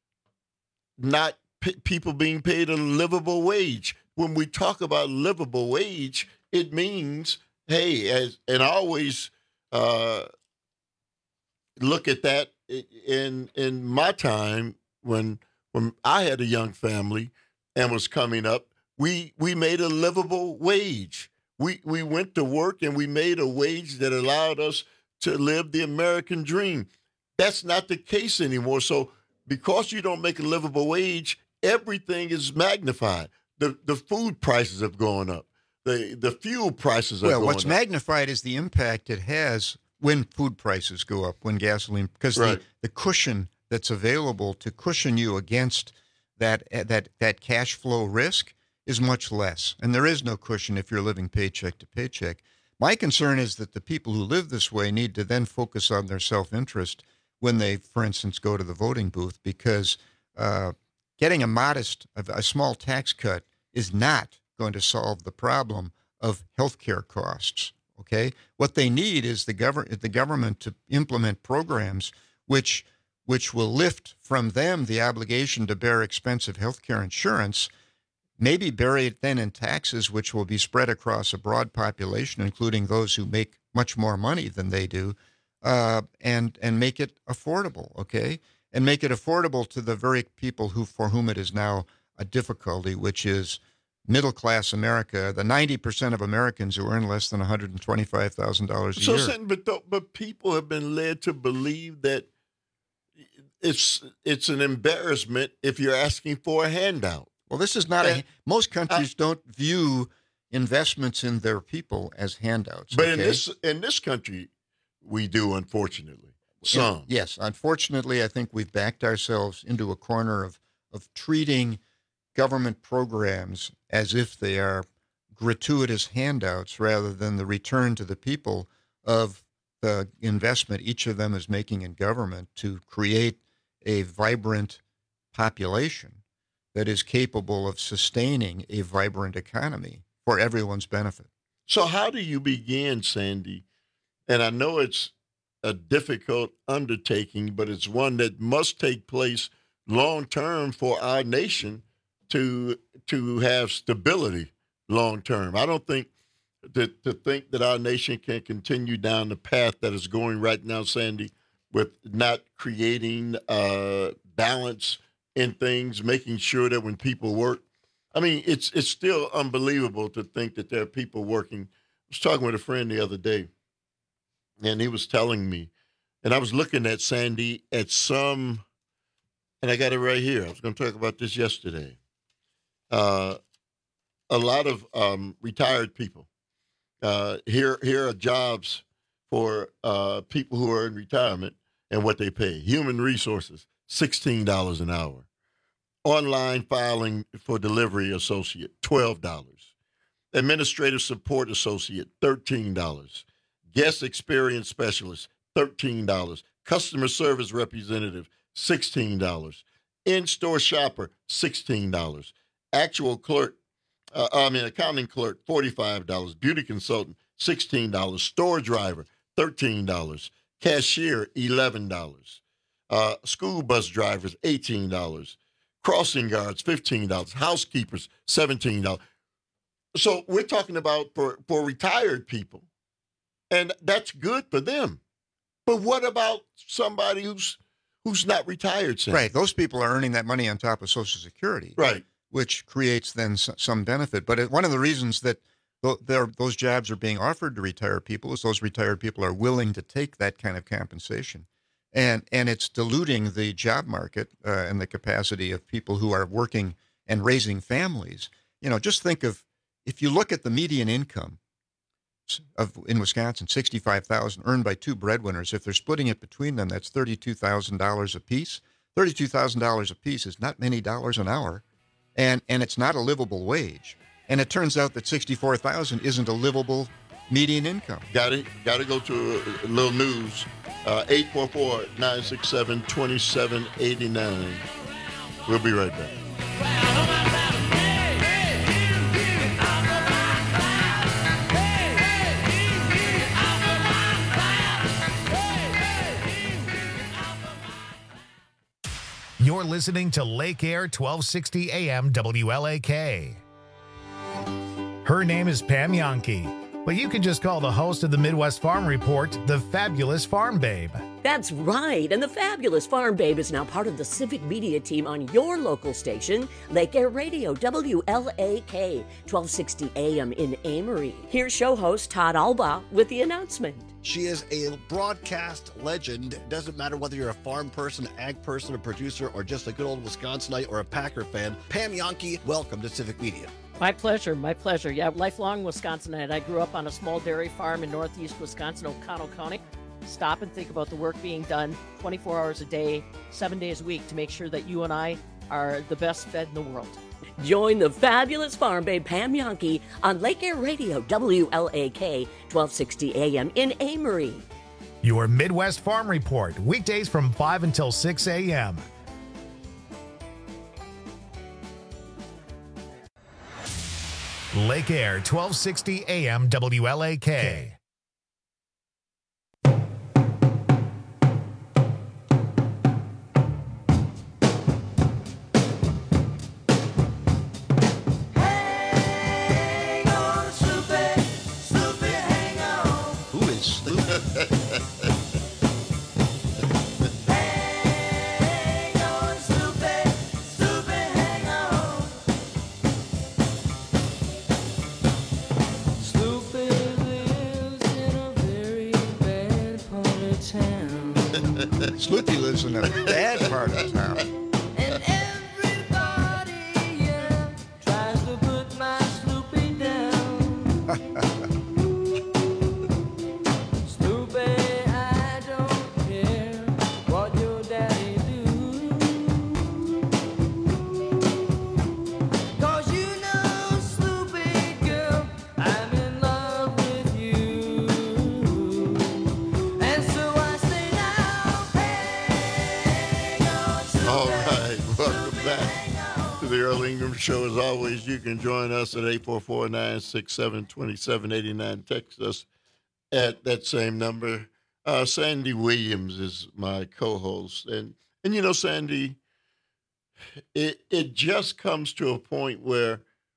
not p- people being paid a livable wage. When we talk about livable wage, it means, hey, as and I always uh, look at that in in my time when when I had a young family and was coming up, we we made a livable wage. We we went to work and we made a wage that allowed us to live the American dream. That's not the case anymore. So because you don't make a livable wage, everything is magnified. The the food prices have gone up. The the fuel prices are well, going what's up. magnified is the impact it has when food prices go up, when gasoline, because Right. the, the cushion that's available to cushion you against that that that cash flow risk is much less. And there is no cushion if you're living paycheck to paycheck. My concern is that the people who live this way need to then focus on their self-interest when they, for instance, go to the voting booth, because uh, getting a modest, a small tax cut is not going to solve the problem of healthcare costs. Okay, what they need is the government, the government to implement programs which which will lift from them the obligation to bear expensive healthcare insurance, maybe bury it then in taxes, which will be spread across a broad population, including those who make much more money than they do, uh, and and make it affordable. Okay, and make it affordable to the very people who for whom it is now a difficulty, which is middle-class America, the ninety percent of Americans who earn less than one hundred twenty-five thousand dollars a so, year. But, but people have been led to believe that it's it's an embarrassment if you're asking for a handout. Well, this is not and, a... Most countries uh, don't view investments in their people as handouts. But okay? in this in this country, we do, unfortunately. Some. In, yes. Unfortunately, I think we've backed ourselves into a corner of of treating government programs as if they are gratuitous handouts rather than the return to the people of the investment each of them is making in government to create a vibrant population that is capable of sustaining a vibrant economy for everyone's benefit. So how do you begin, Sandy? And I know it's a difficult undertaking, but it's one that must take place long term for our nation to to have stability long term. I don't think that to think that our nation can continue down the path that is going right now, Sandy, with not creating uh, balance in things, making sure that when people work, I mean, it's it's still unbelievable to think that there are people working. I was talking with a friend the other day, and he was telling me, and I was looking at Sandy at some, and I got it right here. I was going to talk about this yesterday. Uh, a lot of um, retired people. Uh, here, here are jobs for uh, people who are in retirement and what they pay. Human resources, sixteen dollars an hour. Online filing for delivery associate, twelve dollars. Administrative support associate, thirteen dollars. Guest experience specialist, thirteen dollars. Customer service representative, sixteen dollars. In-store shopper, sixteen dollars. Actual clerk, uh, I mean, accounting clerk, forty-five dollars. Beauty consultant, sixteen dollars. Store driver, thirteen dollars. Cashier, eleven dollars. Uh, school bus drivers, eighteen dollars. Crossing guards, fifteen dollars. Housekeepers, seventeen dollars. So we're talking about for, for retired people, and that's good for them. But what about somebody who's who's not retired, Sam? Right. Those people are earning that money on top of Social Security. Right. Which creates then some benefit. But one of the reasons that those jobs are being offered to retired people is those retired people are willing to take that kind of compensation. And and it's diluting the job market uh, and the capacity of people who are working and raising families. You know, just think of, if you look at the median income of in Wisconsin, sixty-five thousand dollars earned by two breadwinners. If they're splitting it between them, that's thirty-two thousand dollars apiece. thirty-two thousand dollars apiece is not many dollars an hour. And and it's not a livable wage. And it turns out that sixty-four thousand dollars isn't a livable median income. Got it. Got to go to a, a little news. Uh, eight four four, nine six seven, two seven eight nine. We'll be right back. You're listening to Lake Air twelve sixty A M W L A K. Her name is Pam Yankee, but you can just call the host of the Midwest Farm Report the Fabulous Farm Babe. That's right, and the Fabulous Farm Babe is now part of the civic media team on your local station, Lake Air Radio W L A K, twelve sixty A M in Amory. Here's show host Todd Alba with the announcement. She is a broadcast legend. It doesn't matter whether you're a farm person, ag person, a producer, or just a good old Wisconsinite or a Packer fan. Pam Yankee, welcome to Civic Media. My pleasure, my pleasure. Yeah, lifelong Wisconsinite. I grew up on a small dairy farm in northeast Wisconsin, O'Connell County. Stop and think about the work being done twenty-four hours a day, seven days a week to make sure that you and I are the best fed in the world. Join the Fabulous Farm Babe Pam Yankee on Lake Air Radio W L A K, twelve sixty A M in Amory. Your Midwest Farm Report, weekdays from five until six a.m. Lake Air, twelve sixty A M W L A K. Who is Snoopy? Sloopy lives in a bad part of town. And everybody, yeah, tries to put my Sloopy down. Sloopy, I don't care what your daddy do. 'Cause you know, Sloopy girl, I'm in love with you. And so I say now, hang on, All right, welcome back to the Earl Ingram Show. As always, you can join us at eight four four, nine six seven, two seven eight nine. Text us at that same number. Uh, Sandy Williams is my co-host. And, and you know, Sandy, it, it just comes to a point where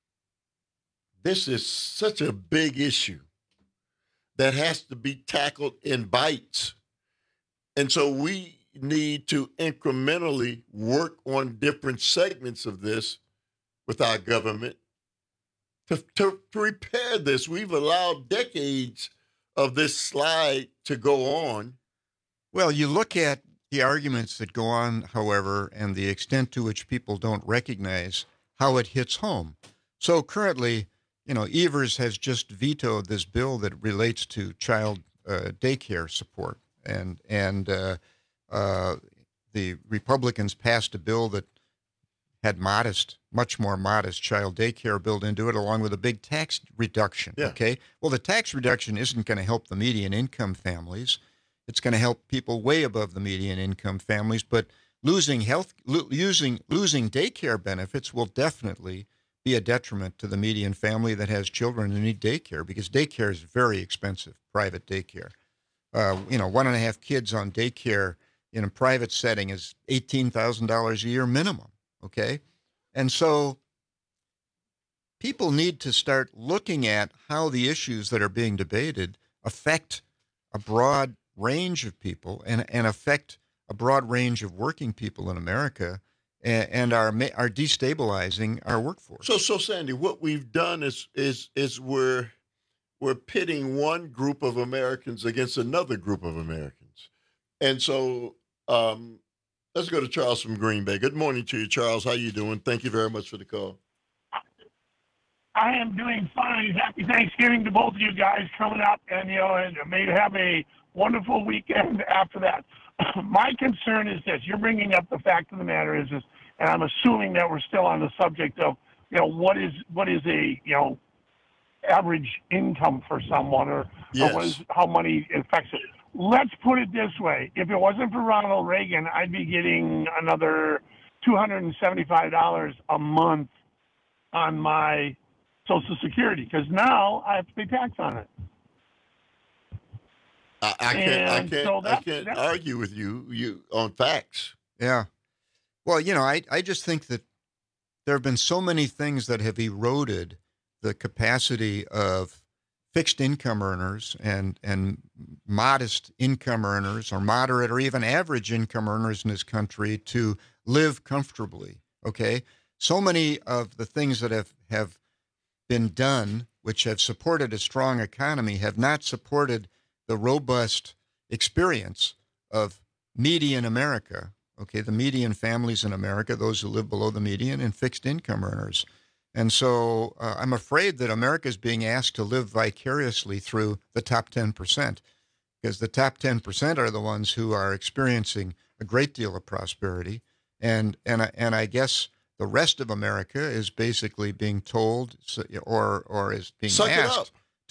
this is such a big issue that has to be tackled in bites. And so we need to incrementally work on different segments of this with our government to, to, to repair this. We've allowed decades of this slide to go on. Well, you look at the arguments that go on, however, and the extent to which people don't recognize how it hits home. So currently, you know, Evers has just vetoed this bill that relates to child uh, daycare support. And, and uh, uh, the Republicans passed a bill that had modest, much more modest child daycare built into it, along with a big tax reduction. Yeah. Okay. Well, the tax reduction isn't going to help the median income families. It's going to help people way above the median income families. But losing health, lo- using losing daycare benefits will definitely be a detriment to the median family that has children who need daycare, because daycare is very expensive. Private daycare, uh, you know, one and a half kids on daycare in a private setting is eighteen thousand dollars a year minimum. Okay. And so people need to start looking at how the issues that are being debated affect a broad range of people and, and affect a broad range of working people in America and, and are, are destabilizing our workforce. So, so Sandy, what we've done is is is we're we're pitting one group of Americans against another group of Americans, and so um, let's go to Charles from Green Bay. Good morning to you, Charles. How you doing? Thank you very much for the call. I am doing fine. Happy Thanksgiving to both of you guys coming up, and you know, and may you have a wonderful weekend after that. My concern is this: you're bringing up the fact of the matter is this, and I'm assuming that we're still on the subject of, you know, what is what is a you know average income for someone, or, Yes. or what is how money affects it. Let's put it this way: if it wasn't for Ronald Reagan, I'd be getting another two hundred seventy-five dollars a month on my Social Security, because now I have to pay tax on it. I, I can't. I And can't. so I that- can't that- argue with you. You on facts. Yeah. Well, you know, I, I just think that there have been so many things that have eroded the capacity of fixed income earners and, and modest income earners, or moderate or even average income earners in this country, to live comfortably. Okay. So many of the things that have, have been done, which have supported a strong economy, have not supported the robust experience of median America. Okay, the median families in America, those who live below the median, and fixed income earners. And so uh, I'm afraid that America is being asked to live vicariously through the top ten percent, because the top ten percent are the ones who are experiencing a great deal of prosperity. And, and, I- and I guess the rest of America is basically being told, or, or is being Suck it asked up. to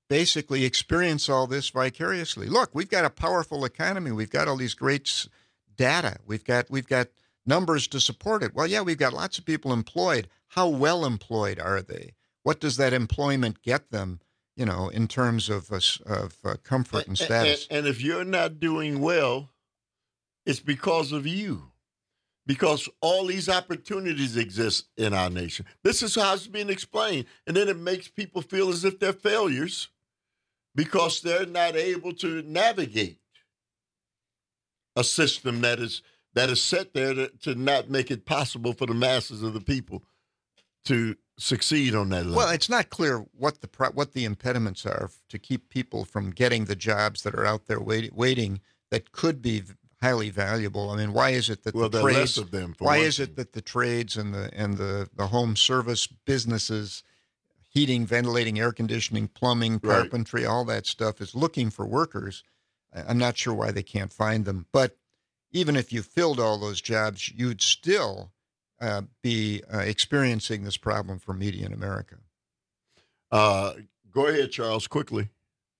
basically experience all this vicariously. Look, we've got a powerful economy. We've got all these great s- data. We've got we've got numbers to support it. Well, yeah, we've got lots of people employed. How well employed are they? What does that employment get them, you know, in terms of uh, of uh, comfort and status? And, and if you're not doing well, it's because of you. Because all these opportunities exist in our nation. This is how it's being explained. And then it makes people feel as if they're failures because they're not able to navigate a system that is that is set there to, to not make it possible for the masses of the people to succeed on that level. Well, it's not clear what the pro- what the impediments are to keep people from getting the jobs that are out there wait- waiting that could be highly valuable. I mean, why is it that well, the there are trades? less of them. For Why one is thing. it that the trades and the and the, the home service businesses, heating, ventilating, air conditioning, plumbing, Right. carpentry, all that stuff is looking for workers? I- I'm not sure why they can't find them. But even if you filled all those jobs, you'd still uh, be uh, experiencing this problem for median America. Uh, go ahead, Charles, quickly.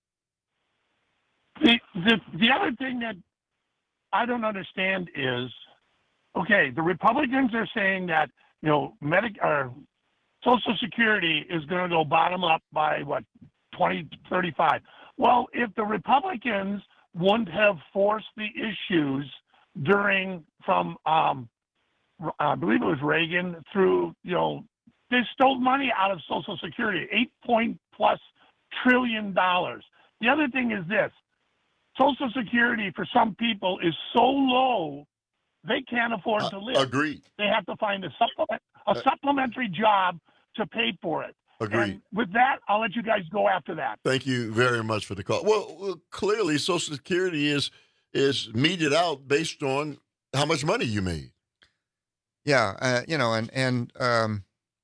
The, the the other thing that I don't understand is, okay, the Republicans are saying that, you know, medic or Social Security is going to go bottom up by what, twenty thirty-five. Well, if the Republicans wouldn't have forced the issues during from um, I believe it was Reagan through, you know, they stole money out of Social Security, eight point plus trillion dollars. The other thing is this. Social Security for some people is so low they can't afford Uh, to live. agreed. They have to find a supplement a Uh, supplementary job to pay for it. Agreed. And with that, I'll let you guys go after that. Thank you very much for the call. Well, well, clearly, Social Security is is meted out based on how much money you made. Yeah, uh, you know, and and um,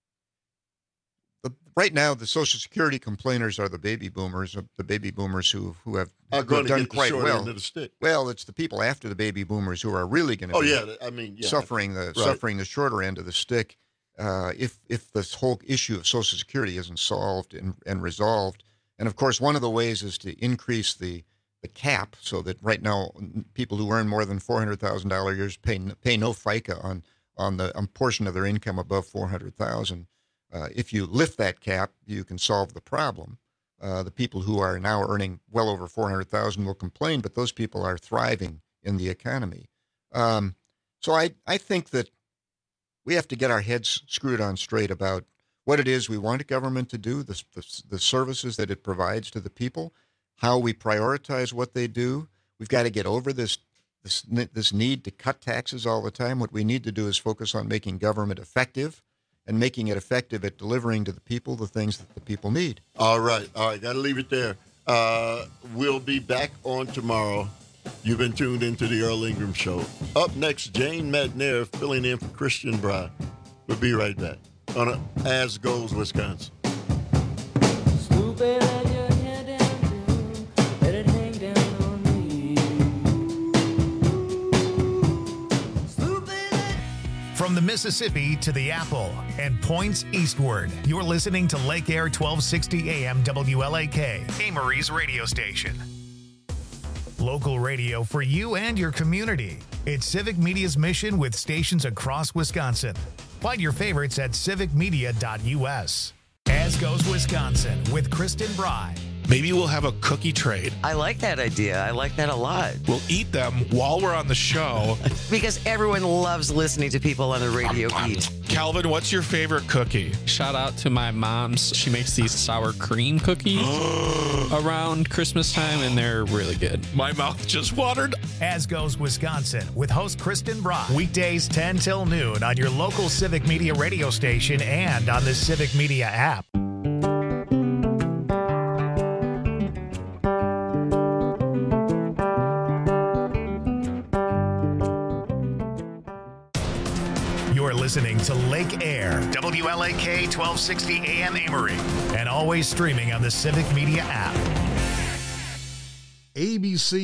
the, right now the Social Security complainers are the baby boomers, uh, the baby boomers who who have, Are who going have to done get the quite short well. end of the stick. Well, it's the people after the baby boomers who are really going to Oh, be yeah, I mean, yeah. suffering the Right. suffering the shorter end of the stick uh, if if this whole issue of Social Security isn't solved and, and resolved. And of course, one of the ways is to increase the the cap so that right now people who earn more than four hundred thousand dollars a year pay pay no FICA on on the on portion of their income above four hundred thousand dollars. Uh, if you lift that cap, you can solve the problem. Uh, the people who are now earning well over four hundred thousand dollars will complain, but those people are thriving in the economy. Um, so I, I think that we have to get our heads screwed on straight about what it is we want government to do, the, the, the services that it provides to the people, how we prioritize what they do. We've got to get over this, this, this need to cut taxes all the time. What we need to do is focus on making government effective and making it effective at delivering to the people the things that the people need. All right. All right. Got to leave it there. Uh, we'll be back on tomorrow. You've been tuned into the Earl Ingram Show. Up next, Jane McNair filling in for Christian Bry. We'll be right back on a As Goes Wisconsin. From the Mississippi to the Apple and points eastward, you're listening to Lake Air twelve sixty A M W L A K, Amory's radio station. Local radio for you and your community. It's Civic Media's mission with stations across Wisconsin. Find your favorites at civic media dot U S. As Goes Wisconsin with Kristen Bry. Maybe we'll have a cookie trade. I like that idea. I like that a lot. We'll eat them while we're on the show. Because everyone loves listening to people on the radio eat. Calvin, what's your favorite cookie? Shout out to my mom's. She makes these sour cream cookies around Christmas time, and they're really good. My mouth just watered. As Goes Wisconsin with host Kristen Bry. Weekdays ten till noon on your local Civic Media radio station and on the Civic Media app. Listening to Lake Air, W L A K twelve sixty A M Amory, and always streaming on the Civic Media app. A B C